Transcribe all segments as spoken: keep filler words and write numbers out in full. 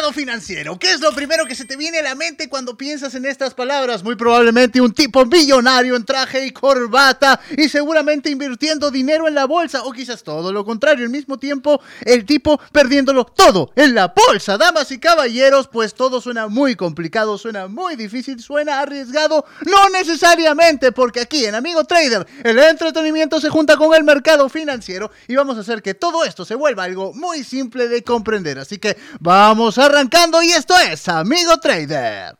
mercado financiero. ¿Qué es lo primero que se te viene a la mente cuando piensas en estas palabras? Muy probablemente un tipo millonario en traje y corbata y seguramente invirtiendo dinero en la bolsa, o quizás todo lo contrario, al mismo tiempo el tipo perdiéndolo todo en la bolsa. Damas y caballeros, pues todo suena muy complicado, suena muy difícil, suena arriesgado. No necesariamente, porque aquí en Amigo Trader el entretenimiento se junta con el mercado financiero y vamos a hacer que todo esto se vuelva algo muy simple de comprender. Así que vamos arrancando y esto es Amigo Trader.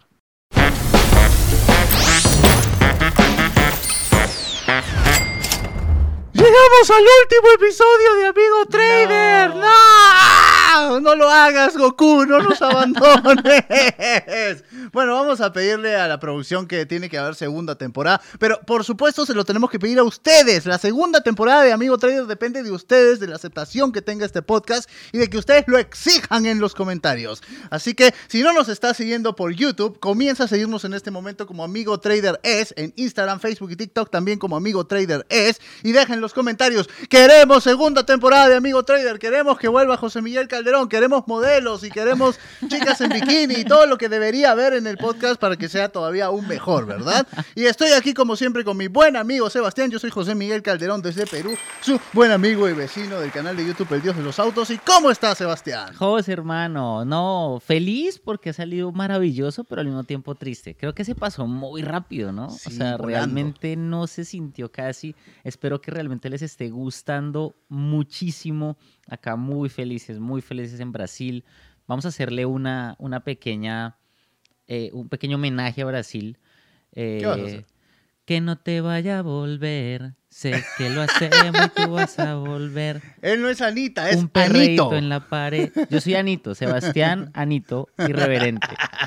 Llegamos al último episodio de Amigo Trader. ¡No! ¡No! ¡No lo hagas, Goku! ¡No nos abandones! Bueno, vamos a pedirle a la producción que tiene que haber segunda temporada, pero por supuesto se lo tenemos que pedir a ustedes. La segunda temporada de Amigo Trader depende de ustedes, de la aceptación que tenga este podcast y de que ustedes lo exijan en los comentarios. Así que si no nos estás siguiendo por YouTube, comienza a seguirnos en este momento como Amigo Trader Es, en Instagram, Facebook y TikTok también como Amigo Trader Es, y dejen los comentarios. Queremos segunda temporada de Amigo Trader, queremos que vuelva José Miguel Calderón, queremos modelos y queremos chicas en bikini y todo lo que debería haber en el podcast para que sea todavía aún mejor, ¿verdad? Y estoy aquí como siempre con mi buen amigo Sebastián. Yo soy José Miguel Calderón desde Perú, su buen amigo y vecino del canal de YouTube El Dios de los Autos. ¿Y cómo estás, Sebastián? José, hermano, no, feliz porque ha salido maravilloso, pero al mismo tiempo triste. Creo que se pasó muy rápido, ¿no? Sí, o sea, volando. realmente no se sintió casi. Espero que realmente les esté gustando muchísimo. Acá muy felices, muy felices en Brasil. Vamos a hacerle una, una pequeña, eh, un pequeño homenaje a Brasil. Eh, ¿Qué vas a hacer? Que no te vaya a volver. Sé que lo hacemos y tú vas a volver. Él no es Anita, es Un perreíto Anito. en la pared. Yo soy Anito, Sebastián Anito, irreverente.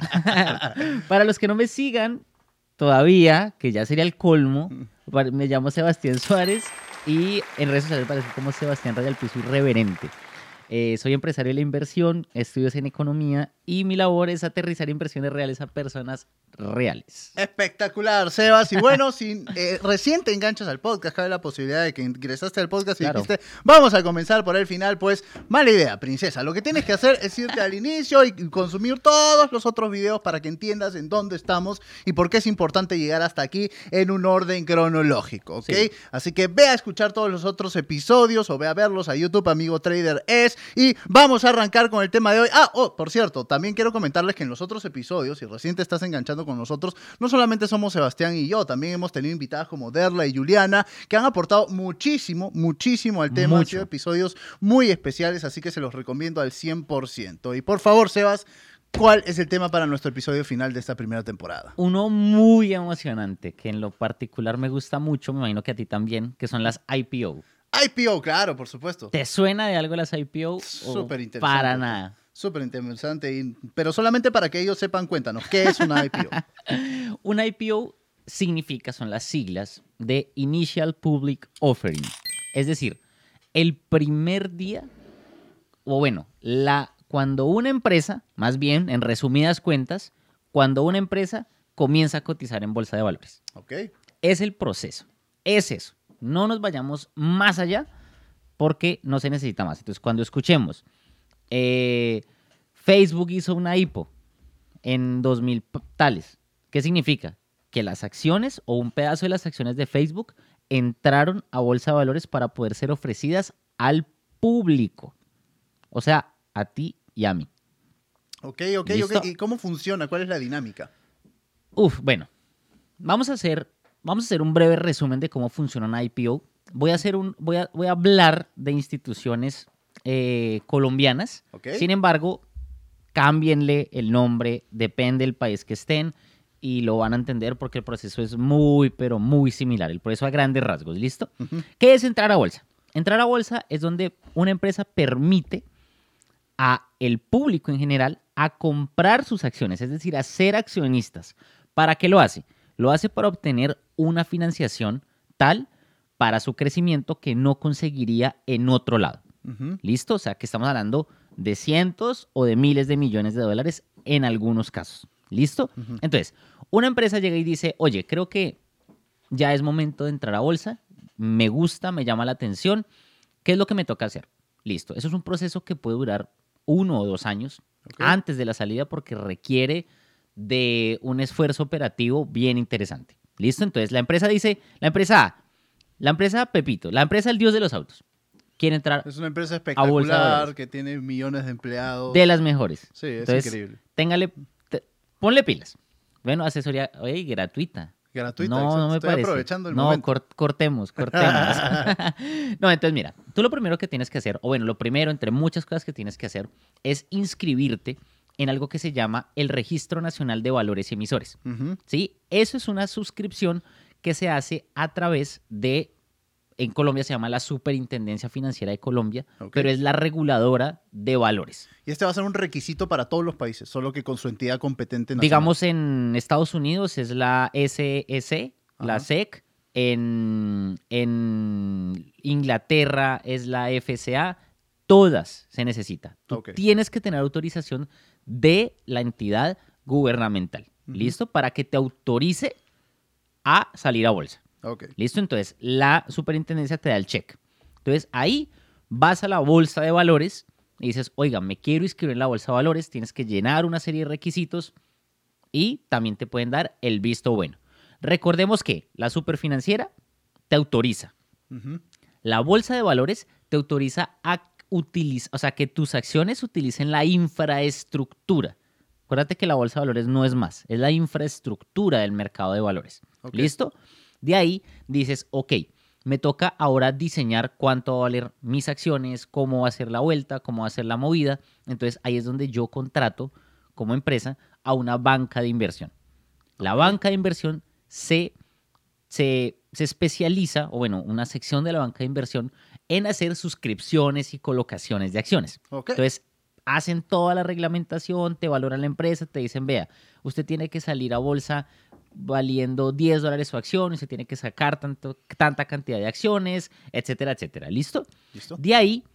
Para los que no me sigan todavía, que ya sería el colmo, me llamo Sebastián Suárez y en redes sociales parece como Sebastián Raya al Piso Irreverente. Eh, soy empresario de la inversión, estudios en economía y mi labor es aterrizar inversiones reales a personas reales. Espectacular, Sebas. Y bueno, si eh, recién te enganchas al podcast, cabe la posibilidad de que ingresaste al podcast y Claro. dijiste, vamos a comenzar por el final, pues mala idea, princesa. Lo que tienes que hacer es irte al inicio y consumir todos los otros videos para que entiendas en dónde estamos y por qué es importante llegar hasta aquí en un orden cronológico, ¿ok? Sí. Así que ve a escuchar todos los otros episodios o ve a verlos a YouTube, Amigo Trader Es, y vamos a arrancar con el tema de hoy. Ah, oh, por cierto, también quiero comentarles que en los otros episodios, si recién te estás enganchando con nosotros, no solamente somos Sebastián y yo, también hemos tenido invitadas como Derla y Juliana, que han aportado muchísimo, muchísimo al tema. Han Mucho. sido episodios muy especiales, así que se los recomiendo al cien por ciento. Y por favor, Sebas, ¿cuál es el tema para nuestro episodio final de esta primera temporada? Uno muy emocionante, que en lo particular me gusta mucho, me imagino que a ti también, que son las I P O. I P O, claro, por supuesto. ¿Te suena de algo las I P O? o Súper interesante. Para nada. Súper interesante, y- pero solamente para que ellos sepan, cuéntanos, ¿qué es una I P O? Una I P O significa, son las siglas de Initial Public Offering. Es decir, el primer día, o bueno, la, cuando una empresa, más bien, en resumidas cuentas, cuando una empresa comienza a cotizar en bolsa de valores. ¿Ok? Es el proceso, es eso. No nos vayamos más allá porque no se necesita más. Entonces, cuando escuchemos, eh, Facebook hizo una I P O en dos mil p- tales, ¿qué significa? Que las acciones o un pedazo de las acciones de Facebook entraron a bolsa de valores para poder ser ofrecidas al público. O sea, a ti y a mí. Ok, ok, ¿Listo? ok. ¿Y cómo funciona? ¿Cuál es la dinámica? Uf, bueno, vamos a hacer, vamos a hacer un breve resumen de cómo funciona una I P O. Voy a, hacer un, voy a, voy a hablar de instituciones eh, colombianas. Ok. Sin embargo, cámbienle el nombre, depende del país que estén y lo van a entender porque el proceso es muy, pero muy similar. El proceso a grandes rasgos, ¿listo? Ujú. ¿Qué es entrar a bolsa? Entrar a bolsa es donde una empresa permite a el público en general a comprar sus acciones, es decir, a ser accionistas. ¿Para qué lo hace? Lo hace para obtener una financiación tal para su crecimiento que no conseguiría en otro lado. Ujú. ¿Listo? O sea, que estamos hablando de cientos o de miles de millones de dólares en algunos casos. ¿Listo? Ujú. Entonces, una empresa llega y dice, oye, creo que ya es momento de entrar a bolsa, me gusta, me llama la atención, ¿qué es lo que me toca hacer? Listo. Eso es un proceso que puede durar uno o dos años, Okay. antes de la salida porque requiere de un esfuerzo operativo bien interesante. ¿Listo? Entonces la empresa dice, la empresa A, la empresa Pepito, la empresa El Dios de los Autos, quiere entrar Es una empresa a bolsa de espectacular valores. que tiene millones de empleados. De las mejores. Sí, es Entonces, increíble. téngale, te- ponle pilas. Bueno, asesoría, oye, gratuita. Gratuita. No, exacto. no me Estoy parece. aprovechando el no, momento. cor- cortemos, cortemos. No, entonces mira, tú lo primero que tienes que hacer, o bueno, lo primero entre muchas cosas que tienes que hacer, es inscribirte en algo que se llama el Registro Nacional de Valores y Emisores. Ujú. ¿Sí? Eso es una suscripción que se hace a través de, en Colombia se llama la Superintendencia Financiera de Colombia, Ok. pero es la reguladora de valores. Y este va a ser un requisito para todos los países, solo que con su entidad competente nacional. Digamos, en Estados Unidos es la S E C, la Ajá. S E C. En, en Inglaterra es la F S A. Todas se necesita. Tú Ok. tienes que tener autorización de la entidad gubernamental. Ujú. ¿Listo? Para que te autorice a salir a bolsa. Ok. ¿Listo? Entonces, la superintendencia te da el check. Entonces, ahí vas a la bolsa de valores y dices, oiga, me quiero inscribir en la bolsa de valores, tienes que llenar una serie de requisitos y también te pueden dar el visto bueno. Recordemos que la superfinanciera te autoriza. Ujú. La bolsa de valores te autoriza a utilizar, o sea, que tus acciones utilicen la infraestructura. Acuérdate que la bolsa de valores no es más, es la infraestructura del mercado de valores. Ok. ¿Listo? De ahí dices, ok, me toca ahora diseñar cuánto va a valer mis acciones, cómo va a ser la vuelta, cómo va a ser la movida. Entonces ahí es donde yo contrato como empresa a una banca de inversión. La banca de inversión se, se, se especializa, o bueno, una sección de la banca de inversión en hacer suscripciones y colocaciones de acciones. Ok. Entonces, hacen toda la reglamentación, te valoran la empresa, te dicen, vea, usted tiene que salir a bolsa valiendo diez dólares su acción, usted tiene que sacar tanto, tanta cantidad de acciones, etcétera, etcétera. ¿Listo? ¿Listo? De ahí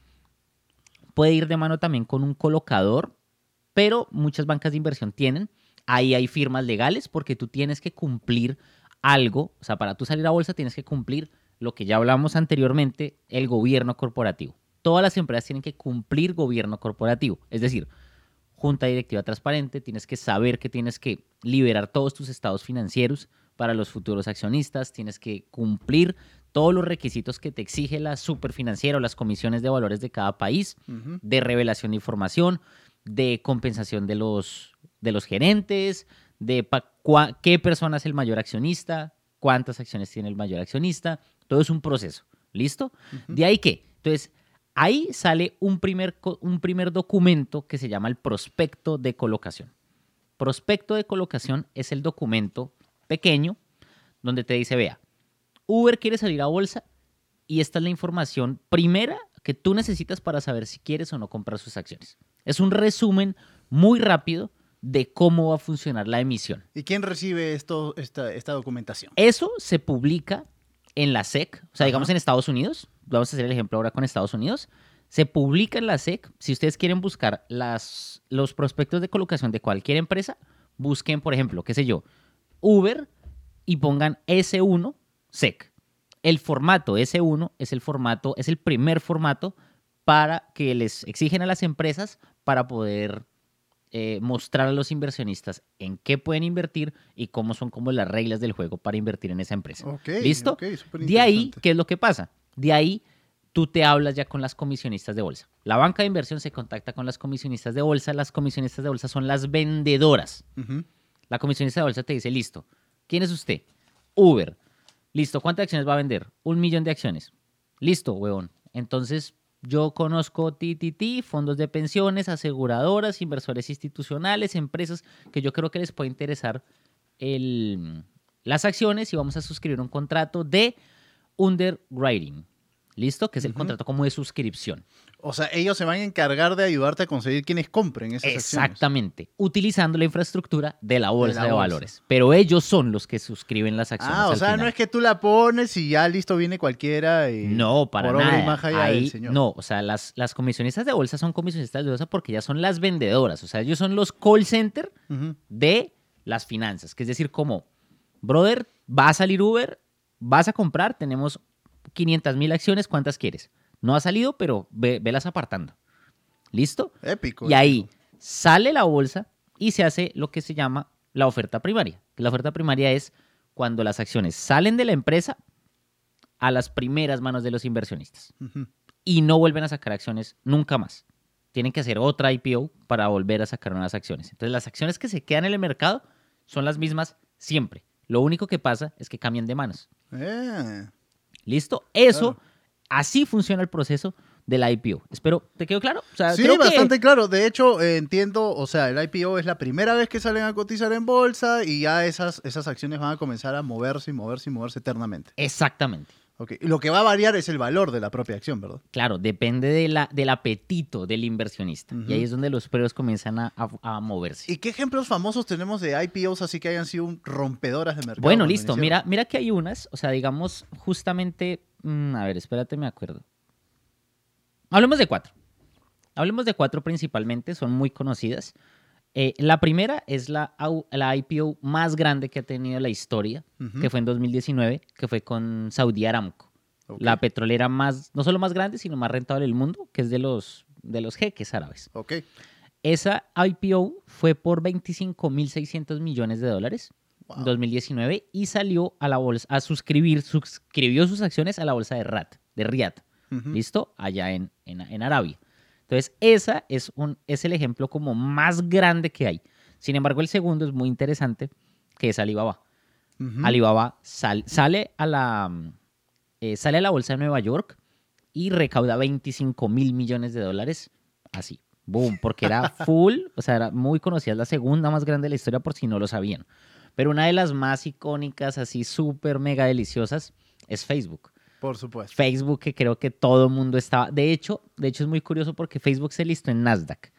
puede ir de mano también con un colocador, pero muchas bancas de inversión tienen. Ahí hay firmas legales porque tú tienes que cumplir algo, o sea, para tú salir a bolsa tienes que cumplir lo que ya hablamos anteriormente, el gobierno corporativo. Todas las empresas tienen que cumplir gobierno corporativo, es decir, junta directiva transparente, tienes que saber que tienes que liberar todos tus estados financieros para los futuros accionistas, tienes que cumplir todos los requisitos que te exige la superfinanciera o las comisiones de valores de cada país, Ujú. de revelación de información, de compensación de los, de los gerentes, de pa- cua- qué persona es el mayor accionista, cuántas acciones tiene el mayor accionista. Todo es un proceso. ¿Listo? Ujú. ¿De ahí qué? Entonces, ahí sale un primer, co- un primer documento que se llama el prospecto de colocación. Prospecto de colocación es el documento pequeño donde te dice, vea, Uber quiere salir a bolsa y esta es la información primera que tú necesitas para saber si quieres o no comprar sus acciones. Es un resumen muy rápido de cómo va a funcionar la emisión. ¿Y quién recibe esto, esta, esta documentación? Eso se publica en la S E C, o sea, Ajá. digamos en Estados Unidos. Vamos a hacer el ejemplo ahora con Estados Unidos. Se publica en la S E C. Si ustedes quieren buscar las, los prospectos de colocación de cualquier empresa, busquen, por ejemplo, qué sé yo, Uber y pongan S uno S E C. El formato S uno es el formato, es el primer formato para que les exigen a las empresas para poder eh, mostrar a los inversionistas en qué pueden invertir y cómo son como las reglas del juego para invertir en esa empresa. Ok, ¿Listo? ok, súper De ahí, interesante. ¿qué es lo que pasa? De ahí tú te hablas ya con las comisionistas de bolsa. La banca de inversión se contacta con las comisionistas de bolsa. Las comisionistas de bolsa son las vendedoras. Ujú. La comisionista de bolsa te dice, listo, ¿quién es usted? Uber. Listo, ¿cuántas acciones va a vender? Un millón de acciones. Listo, huevón. Entonces, yo conozco T T T, fondos de pensiones, aseguradoras, inversores institucionales, empresas que yo creo que les puede interesar el, las acciones y vamos a suscribir un contrato de underwriting. ¿Listo? Que es el Ujú. contrato como de suscripción. O sea, ellos se van a encargar de ayudarte a conseguir quienes compren esas acciones. Exactamente. Utilizando la infraestructura de la bolsa de, la bolsa. valores. Pero ellos son los que suscriben las acciones. Ah, o al sea, final. no es que tú la pones y ya listo viene cualquiera y No, para por obra nada. y magia ya Ahí, del señor. no, o sea, las, las comisionistas de bolsa son comisionistas de bolsa porque ya son las vendedoras. O sea, ellos son los call center Ujú. de las finanzas. Que es decir, como, brother, va a salir Uber, vas a comprar, tenemos quinientas mil acciones, ¿cuántas quieres? No ha salido, pero ve, velas apartando. ¿Listo? Épico. Y ahí, épico. sale la bolsa y se hace lo que se llama la oferta primaria. La oferta primaria es cuando las acciones salen de la empresa a las primeras manos de los inversionistas Ujú. y no vuelven a sacar acciones nunca más. Tienen que hacer otra I P O para volver a sacar nuevas acciones. Entonces, las acciones que se quedan en el mercado son las mismas siempre. Lo único que pasa es que cambian de manos. Eh, ¿Listo? Eso, Claro. así funciona el proceso de la I P O. Espero, ¿te quedó claro? O sea, Sí, creo que- bastante claro. De hecho, eh, entiendo, o sea, el I P O es la primera vez que salen a cotizar en bolsa y ya esas, esas acciones van a comenzar a moverse y moverse y moverse eternamente. Exactamente. Ok. Y lo que va a variar es el valor de la propia acción, ¿verdad? Claro, depende de la, del apetito del inversionista. Ujú. Y ahí es donde los precios comienzan a, a- a moverse. ¿Y qué ejemplos famosos tenemos de I P Os así que hayan sido un rompedoras de mercado? Bueno, cuando listo. iniciaron? Mira, mira que hay unas, o sea, digamos, justamente, mm, a ver, espérate, me acuerdo. Hablemos de cuatro. Hablemos de cuatro principalmente, son muy conocidas. Eh, la primera es la, au- la I P O más grande que ha tenido la historia, Ujú. que fue en dos mil diecinueve, que fue con Saudi Aramco. Ok. La petrolera más, no solo más grande, sino más rentable del mundo, que es de los, de los jeques árabes. Ok. Esa I P O fue por veinticinco mil seiscientos millones de dólares Wow. en dos mil diecinueve y salió a la bolsa a suscribir, suscribió sus acciones a la bolsa de Rat, de Riyadh, Ujú. ¿listo? Allá en, en, en Arabia. Entonces, esa es, un, es el ejemplo como más grande que hay. Sin embargo, el segundo es muy interesante, que es Alibaba. Ujú. Alibaba sal- sale, a la, mm, eh, sale a la bolsa de Nueva York y recauda veinticinco mil millones de dólares, así, boom, porque era full, o sea, era muy conocida, es la segunda más grande de la historia por si no lo sabían. Pero una de las más icónicas, así súper mega deliciosas, es Facebook. Por supuesto. Facebook, que creo que todo el mundo estaba. De hecho, de hecho es muy curioso porque Facebook se listó en Nasdaq.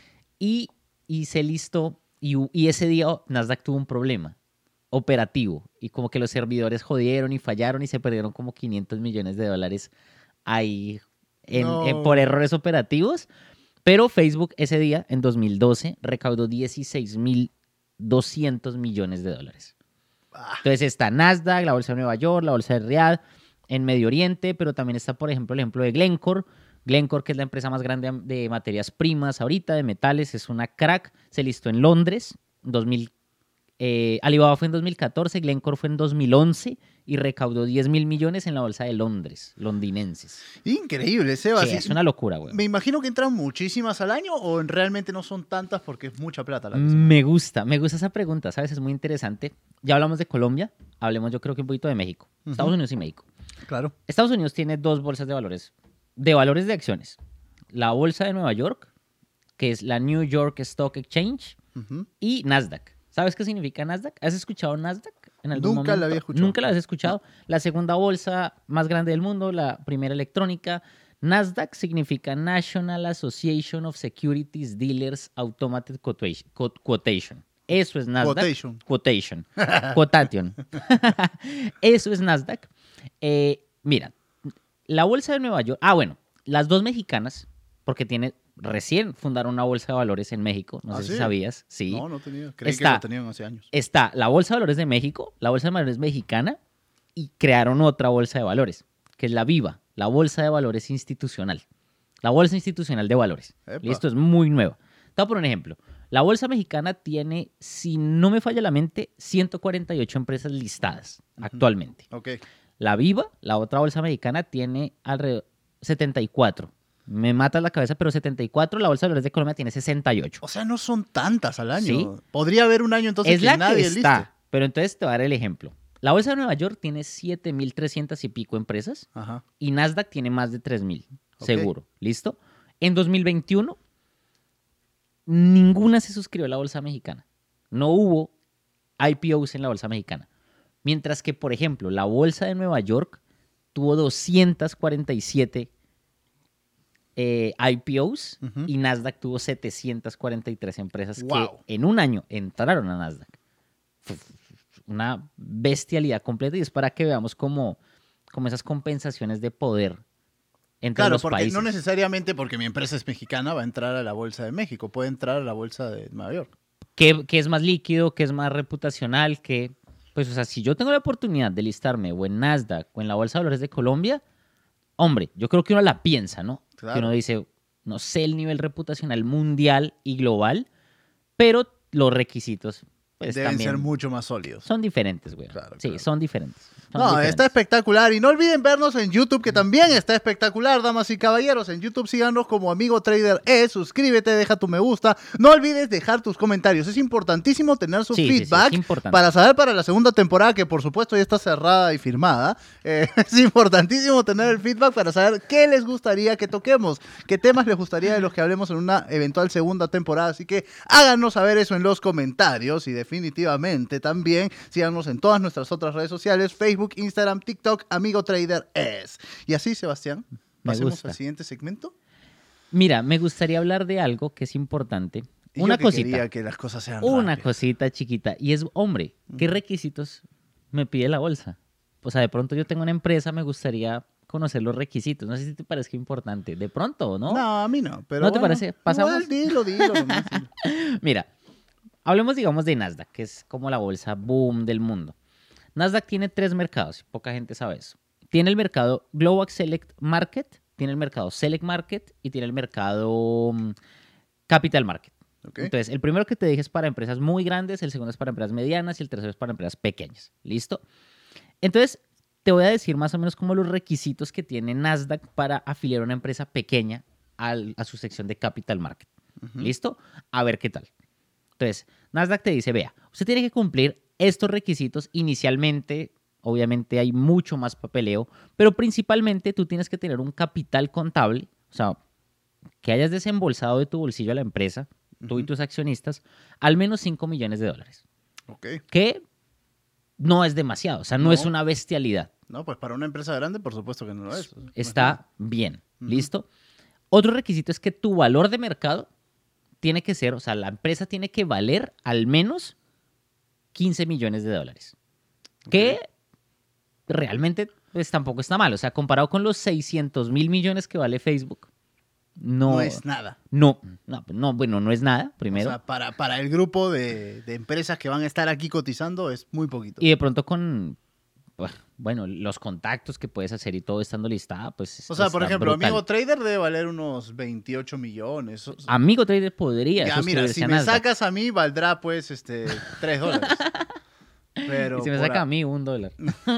Y, y se listó, y, hu- y ese día oh, Nasdaq tuvo un problema operativo. Y como que los servidores jodieron y fallaron y se perdieron como quinientos millones de dólares ahí en- No. en- por errores operativos. Pero Facebook ese día, en dos mil doce, recaudó dieciséis mil doscientos millones de dólares. Ah, Entonces está Nasdaq, la bolsa de Nueva York, la bolsa de Riyadh, en Medio Oriente, pero también está, por ejemplo, el ejemplo de Glencore. Glencore, que es la empresa más grande de materias primas ahorita, de metales, es una crack. Se listó en Londres, dos mil, eh, Alibaba fue en dos mil catorce, Glencore fue en dos mil once y recaudó diez mil millones en la bolsa de Londres, londinenses. increíble, Seba. Sí, Sí, es una locura, güey. Me imagino que entran muchísimas al año o en- realmente no son tantas porque es mucha plata la que se mueve? Me gusta, me gusta esa pregunta, ¿sabes? Es muy interesante. Ya hablamos de Colombia, hablemos yo creo que un poquito de México, Ujú. Estados Unidos y México. Claro. Estados Unidos tiene dos bolsas de valores, de valores de acciones. La bolsa de Nueva York, que es la New York Stock Exchange, Ujú. y Nasdaq. ¿Sabes qué significa Nasdaq? ¿Has escuchado Nasdaq en algún Nunca la momento? había escuchado. Nunca la has escuchado. La segunda bolsa más grande del mundo, la primera electrónica. Nasdaq significa National Association of Securities Dealers Automated Quotation. Quo- Quotation. Eso es Nasdaq. Quotation. Quotation. Quotation. Eso es Nasdaq. Eh, mira, la bolsa de Nueva York. Ah, bueno, las dos mexicanas, porque tiene recién fundaron una bolsa de valores en México. No ¿Ah, sé sí? si sabías. Sí. No, no tenía. Creí Está- que lo tenían hace años. Está la Bolsa de Valores de México, la Bolsa de Valores mexicana, y crearon otra Bolsa de Valores, que es la Viva, la Bolsa de Valores Institucional. La Bolsa Institucional de Valores. Epa. Listo, es muy nueva. Te voy a poner un ejemplo. La Bolsa Mexicana tiene, si no me falla la mente, ciento cuarenta y ocho empresas listadas actualmente. Ok. La Viva, la otra Bolsa Mexicana, tiene alrededor setenta y cuatro. Me mata la cabeza, pero setenta y cuatro. La Bolsa de Valores de Colombia tiene sesenta y ocho. O sea, no son tantas al año. Sí. Podría haber un año entonces Es que la nadie que liste. está. Pero entonces te voy a dar el ejemplo. La Bolsa de Nueva York tiene siete mil trescientas y pico empresas Ajá. y Nasdaq tiene más de tres mil, Ok. seguro. ¿Listo? En dos mil veintiuno, ninguna se suscribió a la Bolsa Mexicana. No hubo I P Os en la Bolsa Mexicana. Mientras que, por ejemplo, la Bolsa de Nueva York tuvo doscientas cuarenta y siete eh, I P Os Ujú. y Nasdaq tuvo setecientas cuarenta y tres empresas Wow. que en un año entraron a Nasdaq. Fue una bestialidad completa y es para que veamos como, como esas compensaciones de poder entre Claro, los porque países. no necesariamente porque mi empresa es mexicana va a entrar a la bolsa de México, puede entrar a la bolsa de Nueva York. ¿Qué, qué es más líquido? ¿Qué es más reputacional? Que, pues, o sea, si yo tengo la oportunidad de listarme o en Nasdaq o en la Bolsa de Valores de Colombia, hombre, yo creo que uno la piensa, ¿no? Claro. Que uno dice, no sé el nivel reputacional mundial y global, pero los requisitos pues, deben también ser mucho más sólidos. son diferentes, güey. Claro, sí, claro. son diferentes. Son No, diferentes. está espectacular. Y no olviden vernos en YouTube, que también está espectacular, damas y caballeros. En YouTube síganos como Amigo Trader E. Suscríbete, deja tu me gusta. No olvides dejar tus comentarios. Es importantísimo tener su Sí, sí, sí, feedback es importante. para saber para la segunda temporada, que por supuesto ya está cerrada y firmada. Eh, es importantísimo tener el feedback para saber qué les gustaría que toquemos, qué temas les gustaría de los que hablemos en una eventual segunda temporada. Así que háganos saber eso en los comentarios y definitivamente también síganos en todas nuestras otras redes sociales, Facebook, Instagram, TikTok, Amigo Trader Es. Y así, Sebastián, Me pasemos gusta. al siguiente segmento. Mira, me gustaría hablar de algo que es importante. Y Una yo que cosita. quería que las cosas sean Una rápidas. cosita chiquita. Y es, hombre, ¿qué requisitos me pide la bolsa? O sea, de pronto yo tengo una empresa, me gustaría conocer los requisitos. No sé si te parezca importante. De pronto, ¿no? No, a mí no. Pero ¿No te bueno, parece? ¿Pasamos? igual, dilo, dilo. nomás, dilo. Mira, hablemos, digamos, de Nasdaq, que es como la bolsa boom del mundo. Nasdaq tiene tres mercados, poca gente sabe eso. Tiene el mercado Global Select Market, tiene el mercado Select Market y tiene el mercado um, Capital Market. Ok. Entonces, el primero que te dije es para empresas muy grandes, el segundo es para empresas medianas y el tercero es para empresas pequeñas. ¿Listo? Entonces, te voy a decir más o menos como los requisitos que tiene Nasdaq para afiliar a una empresa pequeña al- a su sección de Capital Market. Ujú. ¿Listo? A ver qué tal. Entonces, Nasdaq te dice, vea, usted tiene que cumplir estos requisitos inicialmente. Obviamente hay mucho más papeleo, pero principalmente tú tienes que tener un capital contable, o sea, que hayas desembolsado de tu bolsillo a la empresa, tú y Ujú. tus accionistas, al menos cinco millones de dólares, Ok. que no es demasiado, o sea, no, No. es una bestialidad. No, pues para una empresa grande, por supuesto que no lo es. No es Está nada. bien, Ujú. ¿listo? Otro requisito es que tu valor de mercado tiene que ser, o sea, la empresa tiene que valer al menos quince millones de dólares. Que realmente pues tampoco está mal. O sea, comparado con los seiscientos mil millones que vale Facebook, no, No es nada. no, no, no, bueno, no es nada, primero. O sea, para, para el grupo de, de empresas que van a estar aquí cotizando es muy poquito. Y de pronto con, bueno, los contactos que puedes hacer y todo estando listada, pues O sea, por está ejemplo, brutal. Amigo Trader debe valer unos veintiocho millones. O sea, Amigo Trader podría ya, mira, suscribirse si a me Nasdaq. sacas a mí, valdrá pues este tres dólares. Pero Y si me por saca a- a mí un dólar.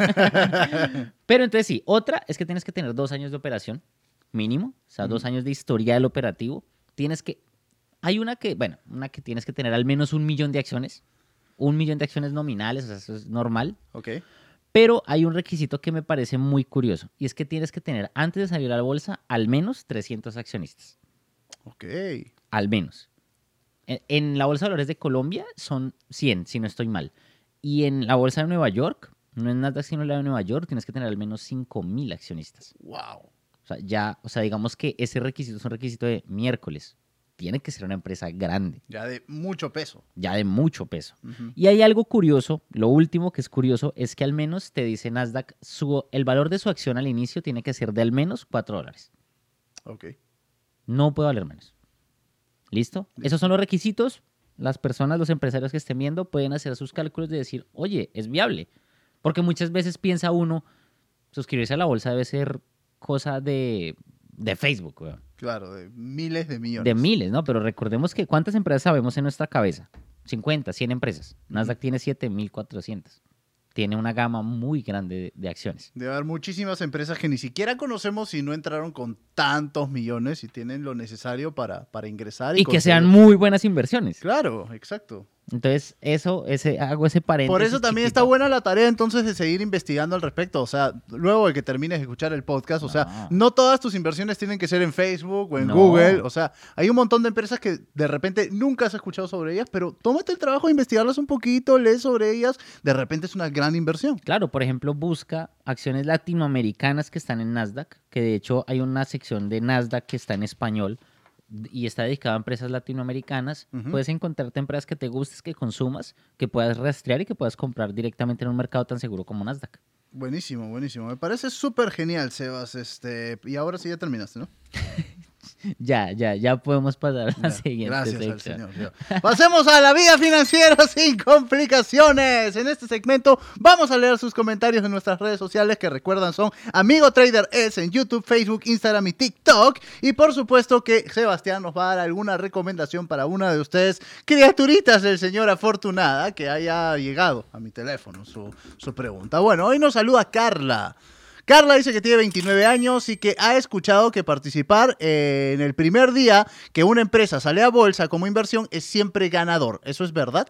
Pero entonces sí, otra es que tienes que tener dos años de operación mínimo, o sea, dos Ujú. años de historial operativo. Tienes que, hay una que, bueno, una que tienes que tener al menos un millón de acciones, un millón de acciones nominales, o sea, eso es normal. Ok. Pero hay un requisito que me parece muy curioso y es que tienes que tener antes de salir a la bolsa al menos trescientos accionistas, Ok. al menos. En, en la bolsa de valores de Colombia son cien, si no estoy mal. Y en la bolsa de Nueva York, no en Nasdaq sino en la de Nueva York, tienes que tener al menos cinco mil accionistas. Wow. O sea, ya, o sea, digamos que ese requisito es un requisito de miércoles. Tiene que ser una empresa grande, Ya de mucho peso. ya de mucho peso. Ujú. Y hay algo curioso, lo último que es curioso es que al menos te dice Nasdaq, su, el valor de su acción al inicio tiene que ser de al menos cuatro dólares. Ok. No puede valer menos. ¿Listo? Listo. Esos son los requisitos. Las personas, los empresarios que estén viendo pueden hacer sus cálculos de decir, oye, es viable. Porque muchas veces piensa uno, suscribirse a la bolsa debe ser cosa de, de Facebook, weón. Claro, de miles de millones. De miles, ¿no? Pero recordemos que ¿cuántas empresas sabemos en nuestra cabeza? cincuenta, cien empresas. Nasdaq tiene siete mil cuatrocientas. Tiene una gama muy grande de, de acciones. Debe haber muchísimas empresas que ni siquiera conocemos y no entraron con tantos millones y tienen lo necesario para, para ingresar. Y, Y que sean conseguir- muy buenas inversiones. Claro, exacto. Entonces, eso, ese, hago ese paréntesis. Por eso también está chiquito. buena la tarea entonces de seguir investigando al respecto. O sea, luego de que termines de escuchar el podcast, o sea, No. no todas tus inversiones tienen que ser en Facebook o en No. Google. O sea, hay un montón de empresas que de repente nunca has escuchado sobre ellas, pero tómate el trabajo de investigarlas un poquito, lee sobre ellas. De repente es una gran inversión. Claro, por ejemplo, busca acciones latinoamericanas que están en Nasdaq, que de hecho hay una sección de Nasdaq que está en español y está dedicada a empresas latinoamericanas. Ujú. Puedes encontrarte empresas que te gustes, que consumas, que puedas rastrear y que puedas comprar directamente en un mercado tan seguro como Nasdaq. Buenísimo, buenísimo. Me parece súper genial, Sebas. Este, y ahora sí ya terminaste, ¿no? Ya, ya, ya podemos pasar a la Ya, siguiente gracias al sección. señor. Ya. Pasemos a la vida financiera sin complicaciones. En este segmento vamos a leer sus comentarios en nuestras redes sociales, que recuerdan son Amigo Trader S en YouTube, Facebook, Instagram y TikTok. Y por supuesto que Sebastián nos va a dar alguna recomendación para una de ustedes, criaturitas del señor Afortunada, que haya llegado a mi teléfono su, su pregunta. Bueno, hoy nos saluda Carla. Carla dice que tiene veintinueve años y que ha escuchado que participar eh, en el primer día que una empresa sale a bolsa como inversión es siempre ganador. ¿Eso es verdad?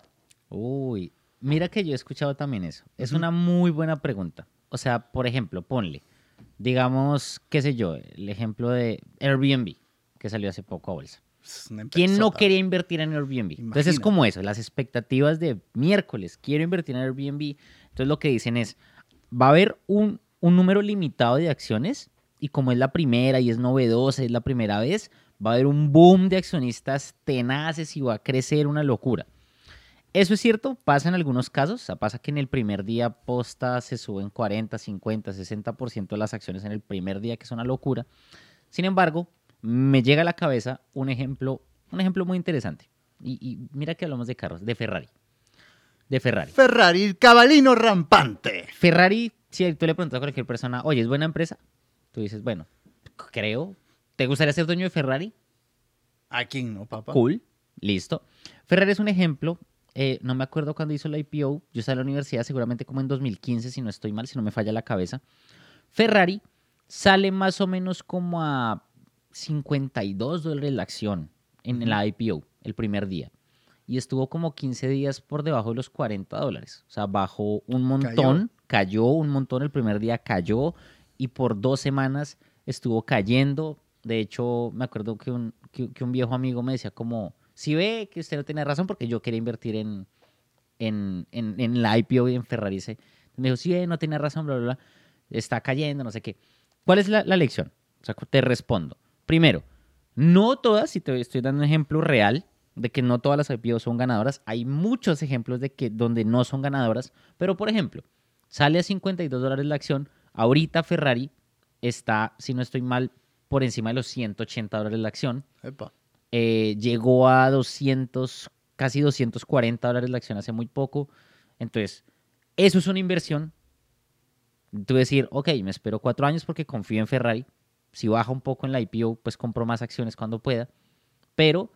Uy, mira que yo he escuchado también eso. Es una muy buena pregunta. O sea, por ejemplo, ponle, digamos, qué sé yo, el ejemplo de Airbnb, que salió hace poco a bolsa. ¿Quién no quería invertir en Airbnb? Imagina. Entonces es como eso, las expectativas de miércoles, quiero invertir en Airbnb. Entonces lo que dicen es, va a haber un, un número limitado de acciones y como es la primera y es novedosa, es la primera vez, va a haber un boom de accionistas tenaces y va a crecer una locura. Eso es cierto, pasa en algunos casos, o sea, pasa que en el primer día posta se suben cuarenta, cincuenta, sesenta por ciento de las acciones en el primer día, que es una locura. Sin embargo, me llega a la cabeza un ejemplo, un ejemplo muy interesante. Y, y mira que hablamos de carros, de Ferrari. De Ferrari. Ferrari, el cabalino rampante. Ferrari, si tú le preguntas a cualquier persona, oye, ¿es buena empresa? Tú dices, bueno, creo. ¿Te gustaría ser dueño de Ferrari? ¿A quién no, papá? Cool, listo. Ferrari es un ejemplo. Eh, no me acuerdo cuándo hizo la I P O. Yo estaba en la universidad seguramente como en dos mil quince, si no estoy mal, si no me falla la cabeza. Ferrari sale más o menos como a cincuenta y dos dólares la acción en uh-huh. la I P O el primer día. Y estuvo como quince días por debajo de los cuarenta dólares. O sea, bajó un montón, cayó. cayó un montón el primer día, cayó y por dos semanas estuvo cayendo. De hecho, me acuerdo que un, que, que un viejo amigo me decía como, si ve que usted no tiene razón, porque yo quería invertir en, en, en, en la I P O y en Ferrari. Me dijo, si ve, no tiene razón, bla, bla, bla, está cayendo, no sé qué. ¿Cuál es la, la lección? O sea, te respondo. Primero, no todas, si te estoy dando un ejemplo real, de que no todas las I P O son ganadoras. Hay muchos ejemplos de que donde no son ganadoras, pero por ejemplo, sale a cincuenta y dos dólares la acción, ahorita Ferrari está, si no estoy mal, por encima de los ciento ochenta dólares la acción. Epa. Eh, llegó a doscientos, casi doscientos cuarenta dólares la acción hace muy poco. Entonces, eso es una inversión. Tú decir, ok, me espero cuatro años porque confío en Ferrari. Si baja un poco en la I P O, pues compro más acciones cuando pueda. Pero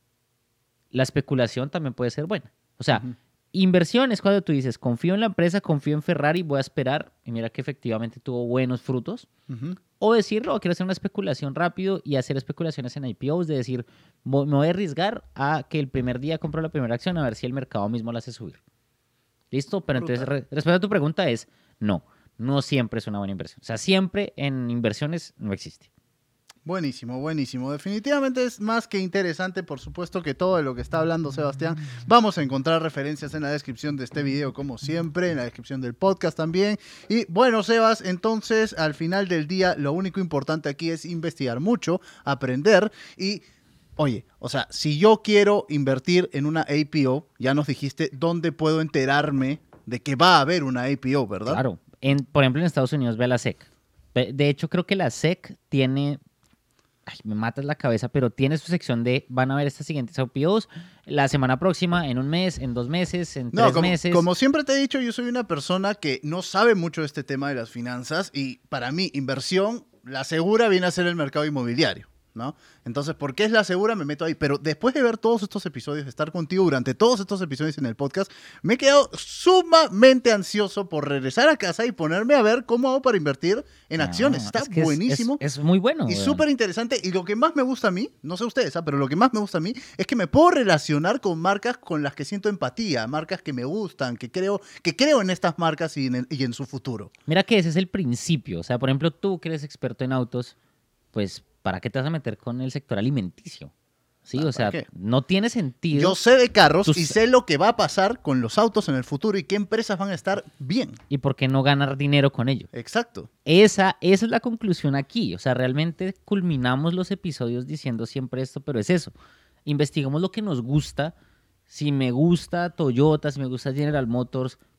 la especulación también puede ser buena. O sea, uh-huh. inversión es cuando tú dices, confío en la empresa, confío en Ferrari, voy a esperar. Y mira que efectivamente tuvo buenos frutos. Uh-huh. O decirlo, quiero hacer una especulación rápido y hacer especulaciones en I P Os, de decir, me voy a arriesgar a que el primer día compro la primera acción a ver si el mercado mismo la hace subir. ¿Listo? Pero Brutal. Entonces, re- respuesta a tu pregunta es, no, no siempre es una buena inversión. O sea, siempre en inversiones no existe. Buenísimo, buenísimo. Definitivamente es más que interesante, por supuesto que todo de lo que está hablando Sebastián. Vamos a encontrar referencias en la descripción de este video, como siempre, en la descripción del podcast también. Y bueno, Sebas, entonces al final del día lo único importante aquí es investigar mucho, aprender y... Oye, o sea, si yo quiero invertir en una A P O, ya nos dijiste dónde puedo enterarme de que va a haber una A P O, ¿verdad? Claro. En, por ejemplo, en Estados Unidos ve la S E C. De hecho, creo que la S E C tiene... Ay, me matas la cabeza, pero tiene su sección de van a ver estas siguientes I P Os la semana próxima, en un mes, en dos meses, en no, tres como, meses. Como siempre te he dicho, yo soy una persona que no sabe mucho de este tema de las finanzas y para mí inversión, la segura viene a ser el mercado inmobiliario, ¿no? Entonces, ¿por qué es la segura? Me meto ahí. Pero después de ver todos estos episodios, de estar contigo durante todos estos episodios en el podcast, me he quedado sumamente ansioso por regresar a casa y ponerme a ver cómo hago para invertir en no, acciones. Está es buenísimo. Es, es, es muy bueno. Y súper interesante. Y lo que más me gusta a mí, no sé ustedes, ¿eh? pero lo que más me gusta a mí es que me puedo relacionar con marcas con las que siento empatía, marcas que me gustan, que creo, que creo en estas marcas y en, el, y en su futuro. Mira que ese es el principio. O sea, por ejemplo, tú que eres experto en autos, pues... ¿para qué te vas a meter con el sector alimenticio? Sí, ah, o sea, qué? no tiene sentido. Yo sé de carros Tus... y sé lo que va a pasar con los autos en el futuro y qué empresas van a estar bien. ¿Y por qué no ganar dinero con ello? Exacto. Esa, esa es la conclusión aquí. O sea, realmente culminamos los episodios diciendo siempre esto, pero es eso. Investigamos lo que nos gusta. Si me gusta Toyota, si me gusta General Motors,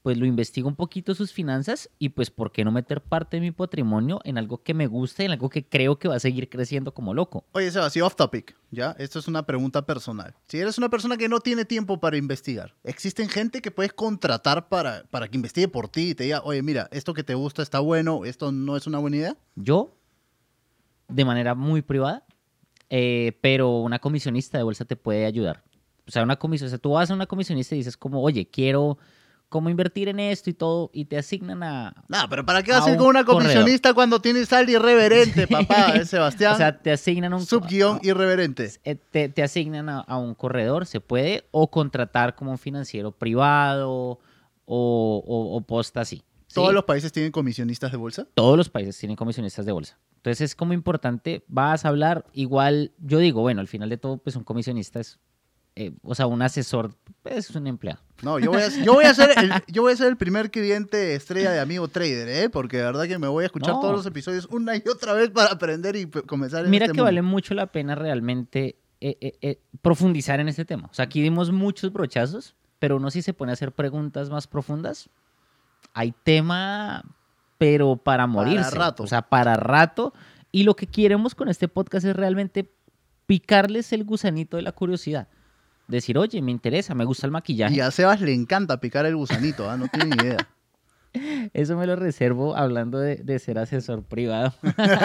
pues lo investigo un poquito sus finanzas y pues ¿por qué no meter parte de mi patrimonio en algo que me guste, en algo que creo que va a seguir creciendo como loco? Oye, Sebastián, off topic, ¿ya? Esto es una pregunta personal. Si eres una persona que no tiene tiempo para investigar, ¿existen gente que puedes contratar para, para que investigue por ti y te diga, oye, mira, esto que te gusta está bueno, esto no es una buena idea? Yo, de manera muy privada, eh, pero una comisionista de bolsa te puede ayudar. O sea, una comisión, o sea, tú vas a una comisionista y dices como, oye, quiero cómo invertir en esto y todo, y te asignan a... No, pero ¿para qué vas a a ir un con una corredor. comisionista cuando tienes al irreverente, papá? Es Sebastián, O sea, te asignan a un... subguión irreverente. eh, Te, te asignan a, a un corredor, se puede, o contratar como un financiero privado o, o, o posta así. ¿sí? ¿Todos los países tienen comisionistas de bolsa? Todos los países tienen comisionistas de bolsa. Entonces es como importante, vas a hablar, igual, yo digo, bueno, al final de todo, pues un comisionista es, eh, o sea, un asesor, pues, es un empleado. No, yo voy a, yo voy a ser el, yo voy a ser el primer cliente estrella de Amigo Trader, ¿eh? Porque de verdad que me voy a escuchar No. todos los episodios una y otra vez para aprender y p- comenzar en Mira este que mundo. vale mucho la pena realmente eh, eh, eh, profundizar en este tema. O sea, aquí dimos muchos brochazos, pero uno sí se pone a hacer preguntas más profundas. Hay tema, pero para morirse. rato. O sea, para rato. Y lo que queremos con este podcast es realmente picarles el gusanito de la curiosidad. Decir, oye, me interesa, me gusta el maquillaje. Y a Sebas le encanta picar el gusanito, ¿ah? No tiene ni idea. Eso me lo reservo hablando de, de ser asesor privado.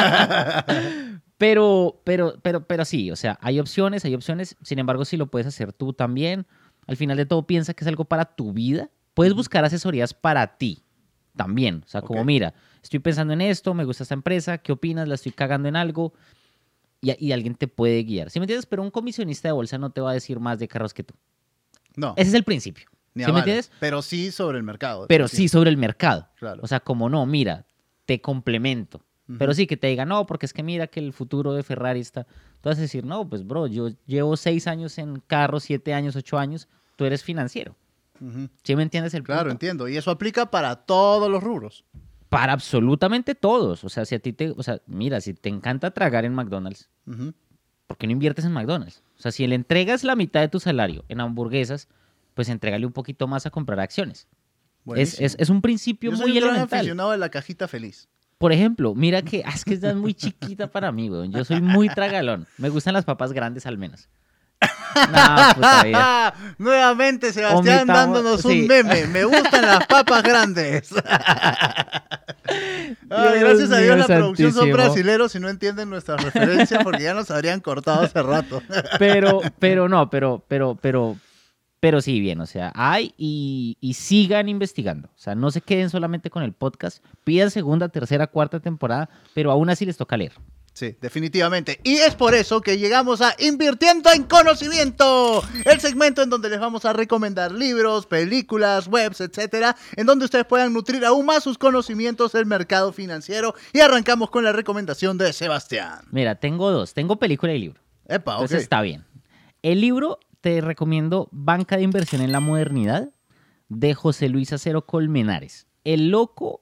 pero, pero, pero, pero sí, o sea, hay opciones, hay opciones. Sin embargo, si lo puedes hacer tú también, al final de todo piensa que es algo para tu vida. Puedes buscar asesorías para ti también. O sea, como Ok. mira, estoy pensando en esto, me gusta esta empresa, ¿qué opinas? La estoy cagando en algo. Y, y alguien te puede guiar. ¿Sí me entiendes? Pero un comisionista de bolsa no te va a decir más de carros que tú. No, Ese es el principio. ni a ¿Sí me bala, entiendes? pero sí sobre el mercado. Pero sí sobre el mercado. Claro. O sea, como no, mira, te complemento. Ujú. Pero sí que te diga, no, porque es que mira que el futuro de Ferrari está... Tú vas a decir, no, pues bro, yo llevo seis años en carro, siete años, ocho años, tú eres financiero. Ujú. ¿Sí me entiendes el Claro, punto? entiendo. Y eso aplica para todos los rubros. Para absolutamente todos. O sea, si a ti te... O sea, mira, si te encanta tragar en McDonald's, Ujú. ¿por qué no inviertes en McDonald's? O sea, si le entregas la mitad de tu salario en hamburguesas, pues entrégale un poquito más a comprar acciones. Es, Buenísimo. es, es un principio Yo muy soy un gran elemental. aficionado de la cajita feliz. Por ejemplo, mira que, ah, es que estás muy chiquita para mí, weón. Yo soy muy tragalón. Me gustan las papas grandes al menos. No, puta vida. Nuevamente Sebastián Omitamos- dándonos sí. un meme. Me gustan las papas grandes. Ay, Dios gracias a Dios mío la producción son santísimo. brasileros y no entienden nuestras referencias porque ya nos habrían cortado hace rato. Pero, pero no, pero, pero, pero, pero sí, bien, o sea, hay y, y sigan investigando. O sea, no se queden solamente con el podcast, pidan segunda, tercera, cuarta temporada, pero aún así les toca leer. Sí, definitivamente. Y es por eso que llegamos a Invirtiendo en Conocimiento, el segmento en donde les vamos a recomendar libros, películas, webs, etcétera, en donde ustedes puedan nutrir aún más sus conocimientos del mercado financiero. Y arrancamos con la recomendación de Sebastián. Mira, tengo dos, tengo película y libro. Epa, ok. Entonces está bien. El libro te recomiendo Banca de Inversión en la Modernidad de José Luis Acero Colmenares. El loco,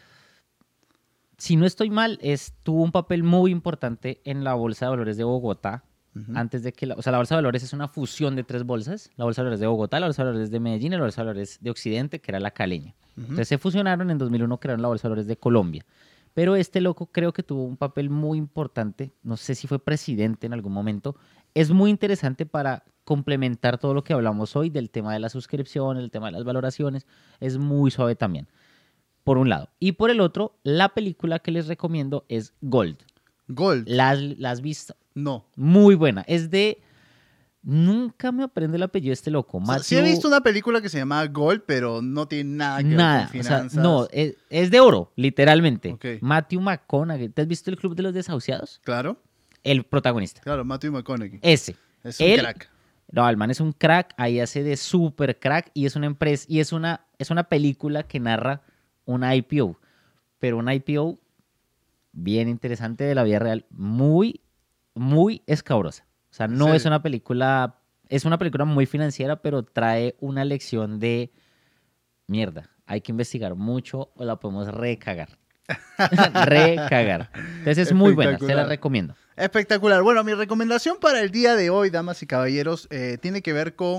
si no estoy mal, es, tuvo un papel muy importante en la Bolsa de Valores de Bogotá. Ujú. Antes de que la, o sea, la Bolsa de Valores es una fusión de tres bolsas. La Bolsa de Valores de Bogotá, la Bolsa de Valores de Medellín y la Bolsa de Valores de Occidente, que era la caleña. Ujú. Entonces se fusionaron, en dos mil uno crearon la Bolsa de Valores de Colombia. Pero este loco creo que tuvo un papel muy importante, no sé si fue presidente en algún momento. Es muy interesante para complementar todo lo que hablamos hoy del tema de la suscripción, el tema de las valoraciones. Es muy suave también, por un lado. Y por el otro, la película que les recomiendo es Gold. Gold. ¿La has, la has visto? No. Muy buena. Es de... Nunca me aprende el apellido de este loco. O sea, sí he Matthew- visto una película que se llama Gold, pero no tiene nada que Nada, ver con o sea, finanzas. no, es, es de oro, literalmente. Ok. Matthew McConaughey. ¿Te has visto el Club de los Desahuciados? Claro, El protagonista. claro, Matthew McConaughey. Ese. Es un él- crack. No, el man es un crack, ahí hace de super crack y es una empresa, y es una, es una película que narra una I P O, pero una I P O bien interesante de la vida real, muy, muy escabrosa. O sea, ¿En no serio? es una película, es una película muy financiera, pero trae una lección de mierda. Hay que investigar mucho o la podemos recagar. recagar. Entonces es muy buena, se la Espectacular. recomiendo. Espectacular. Bueno, mi recomendación para el día de hoy, damas y caballeros, eh, tiene que ver con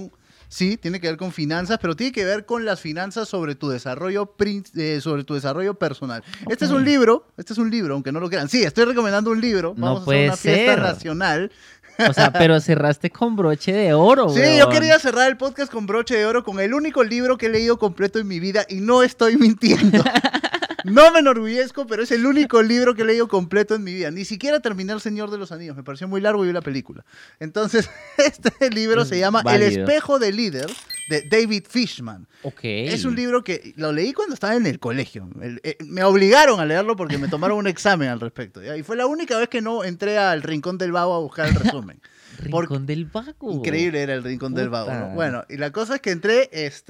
Sí, tiene que ver con finanzas, pero tiene que ver con las finanzas sobre tu desarrollo, prin- eh, sobre tu desarrollo personal. Ok. Este es un libro, este es un libro, aunque no lo crean. Sí, estoy recomendando un libro. No Vamos a hacer puede una fiesta ser. nacional. O sea, pero cerraste con broche de oro, Sí, weón. yo quería cerrar el podcast con broche de oro con el único libro que he leído completo en mi vida y no estoy mintiendo. No me enorgullezco, pero es el único libro que he leído completo en mi vida. Ni siquiera terminé El Señor de los Anillos, me pareció muy largo y vi la película. Entonces, este libro Es se llama El válido. espejo del líder, de David Fishman. Ok. Es un libro que lo leí cuando estaba en el colegio. El- eh, me obligaron a leerlo porque me tomaron un examen al respecto. ¿ya? Y fue la única vez que no entré al Rincón del Vago a buscar el resumen. Rincón Porque- del Vago. Increíble era el Rincón del Vago. Puta. ¿no? Bueno, y la cosa es que entré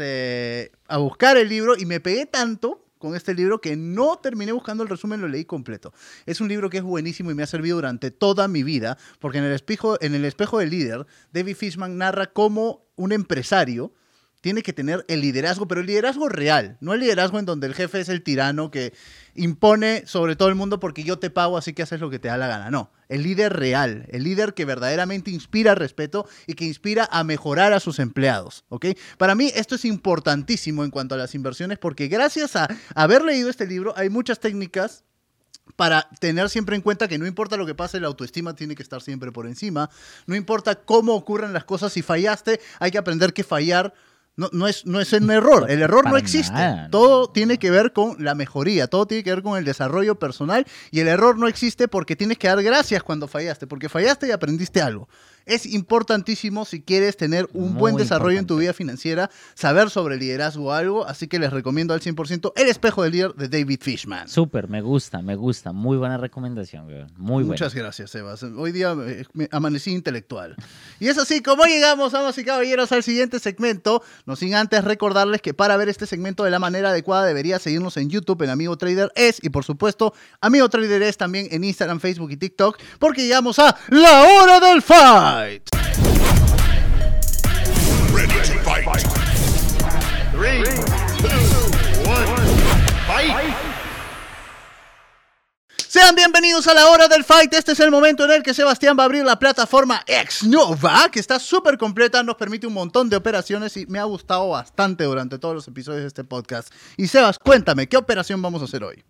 este, a buscar el libro y me pegué tanto con este libro que no terminé buscando el resumen, lo leí completo. Es un libro que es buenísimo y me ha servido durante toda mi vida, porque en el espejo, en el espejo del líder, David Fishman narra cómo un empresario tiene que tener el liderazgo, pero el liderazgo real, no el liderazgo en donde el jefe es el tirano que impone sobre todo el mundo porque yo te pago, así que haces lo que te da la gana. No, el líder real, el líder que verdaderamente inspira respeto y que inspira a mejorar a sus empleados, ¿ok? Para mí esto es importantísimo en cuanto a las inversiones porque gracias a haber leído este libro hay muchas técnicas para tener siempre en cuenta que no importa lo que pase, la autoestima tiene que estar siempre por encima. No importa cómo ocurran las cosas, si fallaste, hay que aprender que fallar no, no, es, no es un error. El error no Para existe. nada, no. Todo tiene que ver con la mejoría, todo tiene que ver con el desarrollo personal y el error no existe porque tienes que dar gracias cuando fallaste, porque fallaste y aprendiste algo. Es importantísimo si quieres tener un Muy buen desarrollo en tu importante. vida financiera, saber sobre liderazgo o algo, así que les recomiendo al cien por ciento El espejo del líder de David Fishman. Súper, me gusta, me gusta. Muy buena recomendación, weón. Muy buena. Muchas gracias, Sebas. Hoy día me, me amanecí intelectual. Y es así como llegamos, damas y caballeros, al siguiente segmento. No sin antes recordarles que para ver este segmento de la manera adecuada debería seguirnos en YouTube, en Amigo Trader Es, y por supuesto, Amigo Trader Es también en Instagram, Facebook y TikTok, porque llegamos a la hora del fight. Ready to fight. Three, two, one, fight! Sean bienvenidos a la hora del fight. Este es el momento en el que Sebastián va a abrir la plataforma Xnova, que está súper completa, nos permite un montón de operaciones y me ha gustado bastante durante todos los episodios de este podcast. Y Sebas, cuéntame, ¿qué operación vamos a hacer hoy?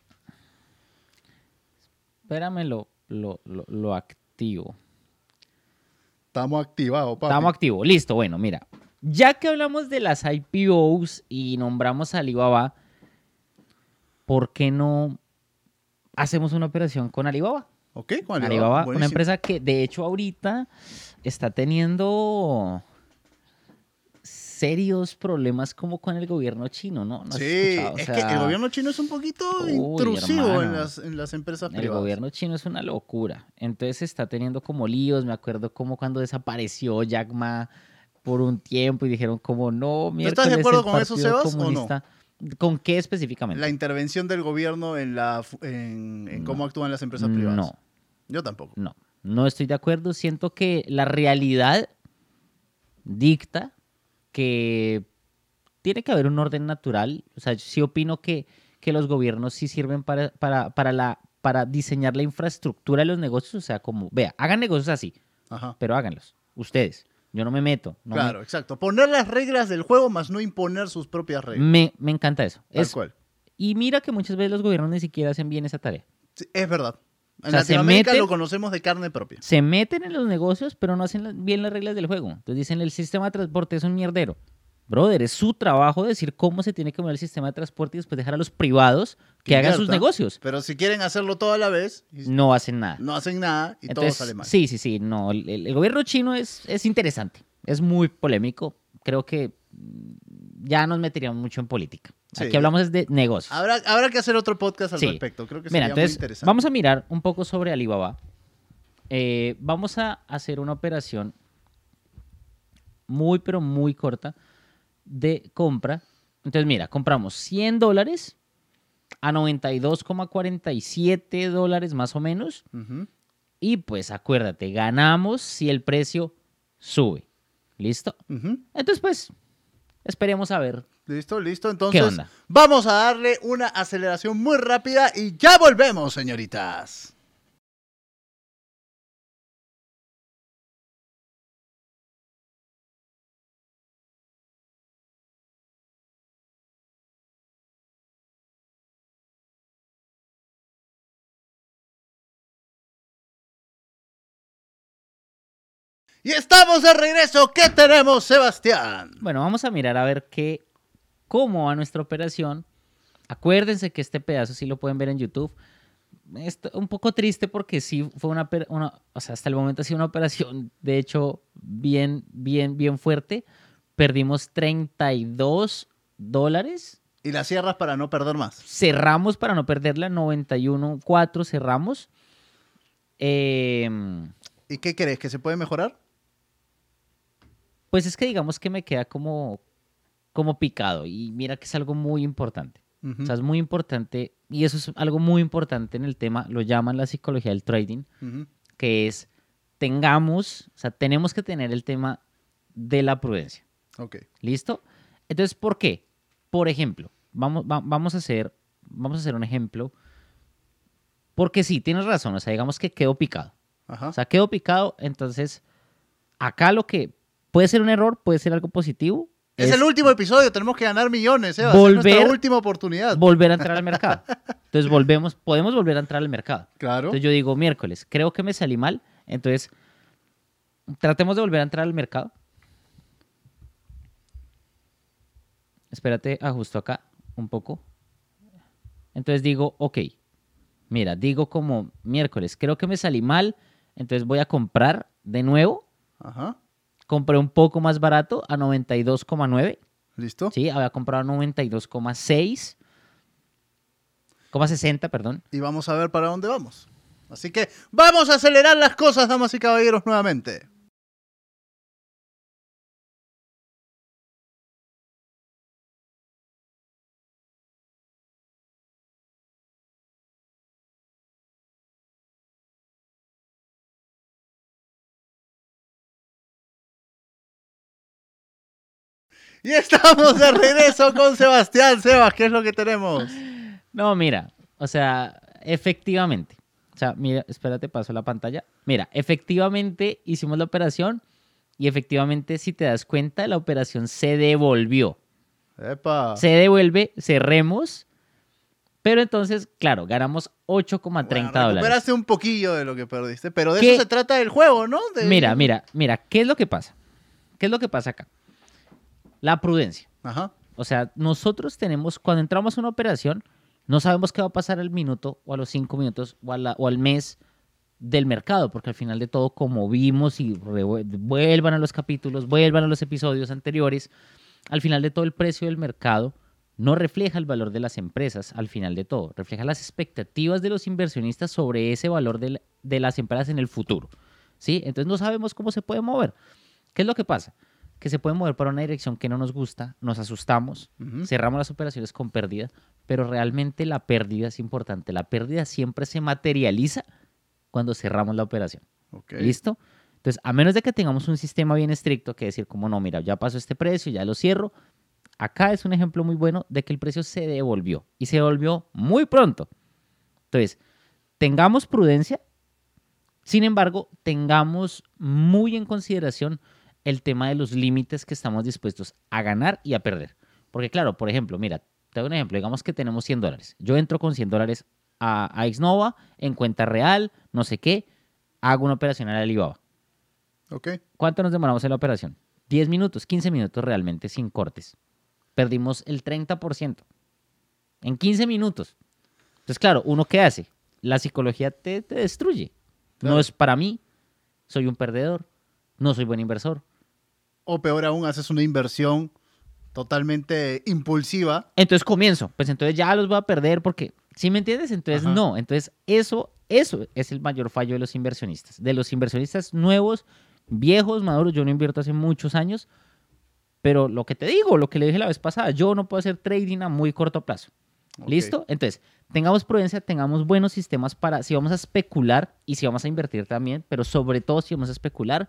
Espérame, lo, lo, lo, lo activo. Estamos activados, papi. Estamos activos. Listo, bueno, mira. Ya que hablamos de las I P Os y nombramos a Alibaba, ¿por qué no hacemos una operación con Alibaba? Ok, ¿cuál Alibaba, una Buenísimo. empresa que de hecho ahorita está teniendo serios problemas como con el gobierno chino, ¿no? ¿No has Sí, escuchado? O es sea, que el gobierno chino es un poquito uy, intrusivo en hermano. las, en las empresas El privadas. gobierno chino es una locura. Entonces está teniendo como líos. Me acuerdo como cuando desapareció Jack Ma por un tiempo y dijeron como no, ¿Tú estás de miércoles acuerdo el con eso, Partido Sebas, o no? Comunista. ¿Con qué específicamente? La intervención del gobierno en, la, fu- en, en cómo No. actúan las empresas privadas. No, Yo tampoco. no. No estoy de acuerdo. Siento que la realidad dicta que tiene que haber un orden natural. O sea, yo sí opino que, que los gobiernos sí sirven para, para, para, la, para diseñar la infraestructura de los negocios. O sea, como, vea, hagan negocios así, Ajá. pero háganlos. Ustedes. Yo no me meto. No me- Claro, exacto. Poner las reglas del juego más no imponer sus propias reglas. Me, me encanta eso. Tal Es- cual. y mira que muchas veces los gobiernos ni siquiera hacen bien esa tarea. Sí, es verdad. En O sea, se Latinoamérica meten- lo conocemos de carne propia. Se meten en los negocios, pero no hacen la- bien las reglas del juego. Entonces dicen, el sistema de transporte es un mierdero. Brother, es su trabajo decir cómo se tiene que mover el sistema de transporte y después dejar a los privados que, hagan sus invierta, negocios. Pero si quieren hacerlo todo a la vez, y No hacen nada. no hacen nada y todo Entonces, sale mal. sí, sí, sí. No, el, el gobierno chino es, es interesante. Es muy polémico. Creo que mm, ya nos meteríamos mucho en política. Sí. Aquí hablamos es de negocios. Habrá, habrá que hacer otro podcast al Sí. respecto. Creo que Mira, sería entonces muy interesante. vamos a mirar un poco sobre Alibaba. Eh, vamos a hacer una operación muy, pero muy corta de compra. Entonces, mira, compramos cien dólares a noventa y dos coma cuarenta y siete dólares más o menos. Ujú. Y pues acuérdate, ganamos si el precio sube. ¿Listo? Ujú. Entonces, pues, esperemos a ver. Listo, listo. Entonces, onda? vamos a darle una aceleración muy rápida y ya volvemos, señoritas. Y estamos de regreso. ¿Qué tenemos, Sebastián? Bueno, vamos a mirar a ver qué, cómo va nuestra operación. Acuérdense que este pedazo sí lo pueden ver en YouTube. Es un poco triste porque sí fue una, una, o sea, hasta el momento ha sido una operación, de hecho, bien, bien, bien fuerte. Perdimos treinta y dos dólares. Y la cierras para no perder más. Cerramos para no perderla, noventa y uno punto cuatro cerramos. Eh, ¿Y qué crees? ¿Que se puede mejorar? pues es que digamos que me queda como, como picado. Y mira que es algo muy importante. Uh-huh. O sea, es muy importante, y eso es algo muy importante en el tema, lo llaman la psicología del trading, Uh-huh. que es, tengamos, o sea, tenemos que tener el tema de la prudencia. Ok. ¿Listo? Entonces, ¿por qué? Por ejemplo, vamos, va- vamos, a hacer, vamos a hacer un ejemplo, porque sí, tienes razón, o sea, digamos que quedó picado. Ajá. O sea, quedó picado, entonces, acá lo que puede ser un error, puede ser algo positivo. Es, el último episodio, tenemos que ganar millones, Sebas. Volver- Es nuestra última oportunidad. volver a entrar al mercado. Entonces volvemos, podemos volver a entrar al mercado. Claro. Entonces yo digo, miércoles, creo que me salí mal, entonces tratemos de volver a entrar al mercado. Espérate, ajusto acá un poco. Entonces digo, ok, mira, digo como miércoles, creo que me salí mal, entonces voy a comprar de nuevo. Ajá. Compré un poco más barato a noventa y dos coma nueve. ¿Listo? Sí, había comprado noventa y dos coma seis. Coma sesenta, perdón. Y vamos a ver para dónde vamos. Así que vamos a acelerar las cosas, damas y caballeros, nuevamente. Y estamos de regreso con Sebastián. Sebas, ¿qué es lo que tenemos? No, mira, o sea, efectivamente. O sea, mira, espérate, paso la pantalla. Mira, efectivamente hicimos la operación y efectivamente, si te das cuenta, la operación se devolvió. Epa. Se devuelve, cerremos, pero entonces, claro, ganamos ocho coma Bueno, treinta dólares. recuperaste un poquillo de lo que perdiste, pero de ¿Qué? eso se trata el juego, ¿no? De- Mira, mira, mira, ¿qué es lo que pasa? ¿Qué es lo que pasa acá? La prudencia. Ajá. O sea, nosotros tenemos, cuando entramos a una operación, no sabemos qué va a pasar al minuto o a los cinco minutos o, a la- o al mes del mercado, porque al final de todo, como vimos y revu- vuelvan a los capítulos, vuelvan a los episodios anteriores, al final de todo el precio del mercado no refleja el valor de las empresas, al final de todo, refleja las expectativas de los inversionistas sobre ese valor del- de las empresas en el futuro, ¿sí? Entonces no sabemos cómo se puede mover. ¿Qué es lo que pasa? Que se puede mover para una dirección que no nos gusta, nos asustamos, Ujú. cerramos las operaciones con pérdida, pero realmente la pérdida es importante. La pérdida siempre se materializa cuando cerramos la operación. Ok. ¿Listo? Entonces, a menos de que tengamos un sistema bien estricto, que decir, como no, mira, ya pasó este precio, ya lo cierro, acá es un ejemplo muy bueno de que el precio se devolvió y se devolvió muy pronto. Entonces, tengamos prudencia, sin embargo, tengamos muy en consideración el tema de los límites que estamos dispuestos a ganar y a perder. Porque claro, por ejemplo, mira, te doy un ejemplo, digamos que tenemos cien dólares. Yo entro con cien dólares a, a Xnova, en cuenta real, no sé qué, hago una operación en Alibaba. Ok. ¿Cuánto nos demoramos en la operación? diez minutos, quince minutos realmente sin cortes. Perdimos el treinta por ciento en quince minutos. Entonces, claro, ¿uno qué hace? La psicología te, te destruye. Claro. No es para mí, soy un perdedor, no soy buen inversor. O peor aún, haces una inversión totalmente impulsiva. Entonces comienzo, pues entonces ya los voy a perder porque, ¿sí me entiendes? Entonces Ajá. no, entonces eso, eso es el mayor fallo de los inversionistas. De los inversionistas nuevos, viejos, maduros, yo no invierto hace muchos años, pero lo que te digo, lo que le dije la vez pasada, yo no puedo hacer trading a muy corto plazo. Ok. ¿Listo? Entonces, tengamos prudencia, tengamos buenos sistemas para, si vamos a especular y si vamos a invertir también, pero sobre todo si vamos a especular.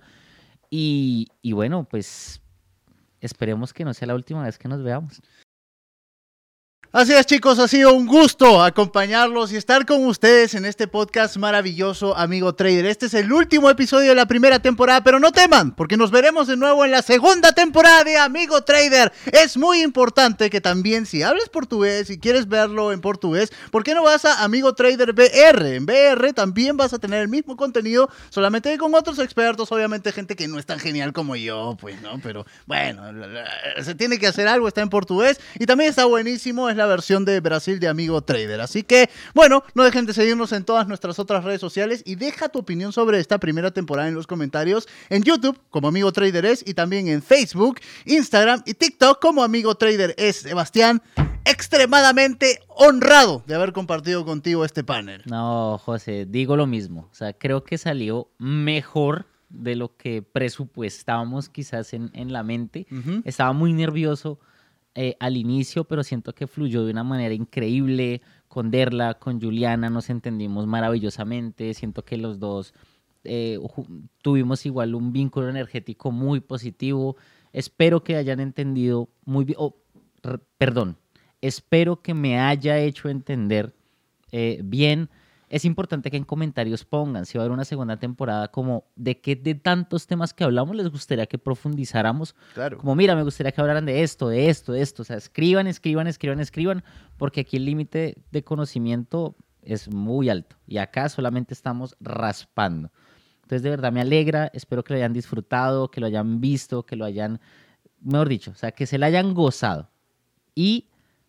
Y, y bueno, pues esperemos que no sea la última vez que nos veamos. Así es, chicos, ha sido un gusto acompañarlos y estar con ustedes en este podcast maravilloso, Amigo Trader. Este es el último episodio de la primera temporada, pero no teman, porque nos veremos de nuevo en la segunda temporada de Amigo Trader. Es muy importante que también, si hablas portugués y quieres verlo en portugués, ¿por qué no vas a Amigo Trader B R? En B R también vas a tener el mismo contenido, solamente con otros expertos, obviamente gente que no es tan genial como yo, pues, ¿no? Pero bueno, se tiene que hacer algo, está en portugués y también está buenísimo, es la versión de Brasil de Amigo Trader. Así que, bueno, no dejen de seguirnos en todas nuestras otras redes sociales y deja tu opinión sobre esta primera temporada en los comentarios en YouTube como Amigo Trader es y también en Facebook, Instagram y TikTok como Amigo Trader es. Sebastián, extremadamente honrado de haber compartido contigo este panel. No, José, digo lo mismo. O sea, creo que salió mejor de lo que presupuestábamos quizás en, en la mente. Uh-huh. Estaba muy nervioso Eh, al inicio, pero siento que fluyó de una manera increíble. Con Derla, con Juliana nos entendimos maravillosamente. Siento que los dos eh, tuvimos igual un vínculo energético muy positivo. Espero que hayan entendido muy bien, oh, r- perdón, espero que me haya hecho entender eh, bien. Es importante que en comentarios pongan si va a haber una segunda temporada, como de qué de tantos temas que hablamos les gustaría que profundizáramos. Claro. Como mira, me gustaría que hablaran de esto, de esto, de esto. O sea, escriban, escriban, escriban, escriban, porque aquí el límite de conocimiento es muy alto y acá solamente estamos raspando. Entonces, de verdad me alegra, espero que lo hayan disfrutado, que lo hayan visto, que lo hayan, mejor dicho, o sea, que se la hayan gozado. Y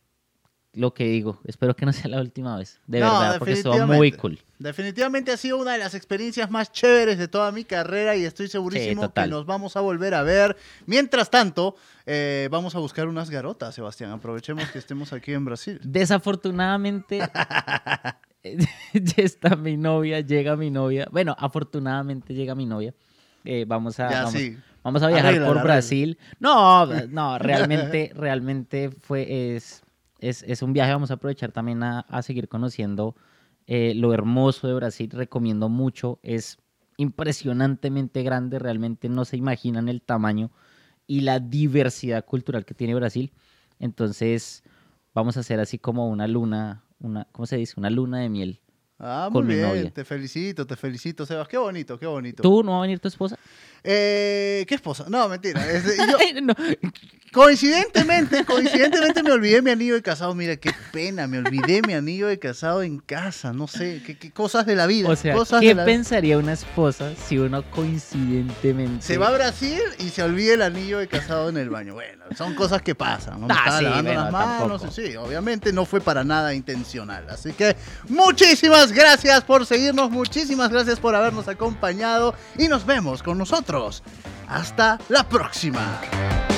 lo que digo, espero que no sea la última vez, de no, verdad, porque estuvo muy cool. Definitivamente ha sido una de las experiencias más chéveres de toda mi carrera y estoy segurísimo sí, que nos vamos a volver a ver. Mientras tanto, eh, vamos a buscar unas garotas, Sebastián. Aprovechemos que estemos aquí en Brasil. Desafortunadamente, ya está mi novia, llega mi novia. Bueno, afortunadamente llega mi novia. Eh, vamos a... Ya, vamos, sí. vamos a viajar Arregla, por arregla. Brasil. No, no, realmente, realmente fue... Es, Es, es un viaje, vamos a aprovechar también a, a seguir conociendo eh, lo hermoso de Brasil. Recomiendo mucho, es impresionantemente grande, realmente no se imaginan el tamaño y la diversidad cultural que tiene Brasil. Entonces vamos a hacer así como una luna, una, ¿cómo se dice? Una luna de miel. Ah, con muy mi bien, novia. te felicito, te felicito, Sebas. Qué bonito, qué bonito. ¿Tú no va a venir tu esposa? Eh, ¿Qué esposa? No, mentira. Es- yo, No. coincidentemente, coincidentemente me olvidé mi anillo de casado. Mira, qué pena, me olvidé mi anillo de casado en casa. No sé, qué, qué cosas de la vida. O sea, cosas ¿qué de la- pensaría una esposa si uno coincidentemente... Se va a Brasil y se olvida el anillo de casado en el baño. Bueno, son cosas que pasan. ¿no? Me Ah, estaba sí, lavando bueno, las manos. tampoco. Sí, obviamente no fue para nada intencional. Así que muchísimas gracias por seguirnos. Muchísimas gracias por habernos acompañado. Y nos vemos con nosotros. Hasta la próxima.